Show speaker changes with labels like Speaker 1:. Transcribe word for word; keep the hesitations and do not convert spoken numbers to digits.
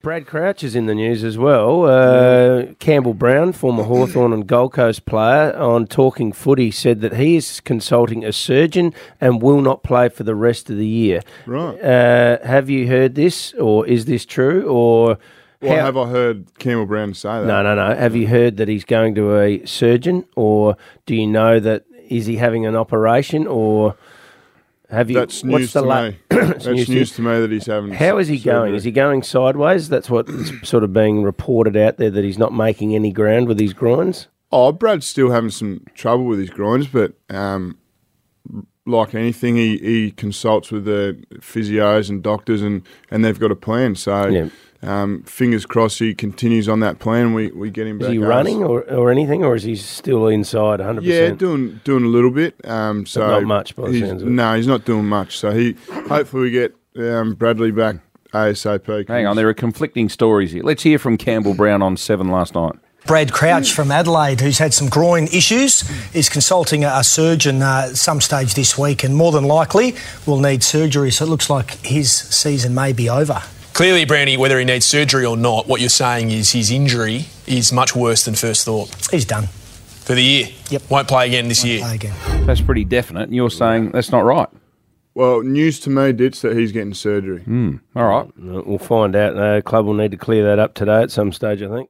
Speaker 1: Brad Crouch is in the news as well. Uh, Campbell Brown, former Hawthorn and Gold Coast player, on Talking Footy said that he is consulting a surgeon and will not play for the rest of the year.
Speaker 2: Right.
Speaker 1: Uh, have you heard this, or is this true, or...
Speaker 2: Well,
Speaker 1: how-
Speaker 2: have I heard Campbell Brown say that?
Speaker 1: No, no, no. Have you heard that he's going to a surgeon, or do you know that, is he having an operation, or... Have you?
Speaker 2: That's
Speaker 1: what's
Speaker 2: news
Speaker 1: the
Speaker 2: to
Speaker 1: la-
Speaker 2: me.
Speaker 1: That's
Speaker 2: That's
Speaker 1: news
Speaker 2: news,
Speaker 1: to
Speaker 2: to me that he's having.
Speaker 1: How is he
Speaker 2: surgery.
Speaker 1: going? Is he going sideways? That's what is sort of being reported out there, that he's not making any ground with his groins.
Speaker 2: Oh, Brad's still having some trouble with his groins, but um, like anything, he, he consults with the physios and doctors, and, and they've got a plan. So,
Speaker 1: Yeah.
Speaker 2: um, fingers crossed he continues on that plan. We we get him
Speaker 1: Is
Speaker 2: back.
Speaker 1: he
Speaker 2: us.
Speaker 1: running or, or anything, or is he still inside one hundred percent?
Speaker 2: Yeah, doing doing a little bit. Um, so
Speaker 1: not much, by the
Speaker 2: he's-
Speaker 1: sounds of it.
Speaker 2: No, he's not doing much. So he hopefully we get um, Bradley back ASAP.
Speaker 3: Hang on, there are conflicting stories here. Let's hear from Campbell Brown on Seven last night.
Speaker 4: Brad Crouch from Adelaide, who's had some groin issues, is consulting a, a surgeon uh, at some stage this week, and more than likely will need surgery. So it looks like his season may be over.
Speaker 5: Clearly, Brownie, whether he needs surgery or not, what you're saying is his injury is much worse than first thought.
Speaker 4: He's done.
Speaker 5: For the year?
Speaker 4: Yep.
Speaker 5: Won't play again this
Speaker 4: Won't
Speaker 5: year?
Speaker 4: play again.
Speaker 3: That's pretty definite, and you're saying that's not right.
Speaker 2: Well, news to me, Ditz, that he's getting surgery.
Speaker 3: Mm, all right.
Speaker 1: We'll find out. The club will need to clear that up today at some stage, I think.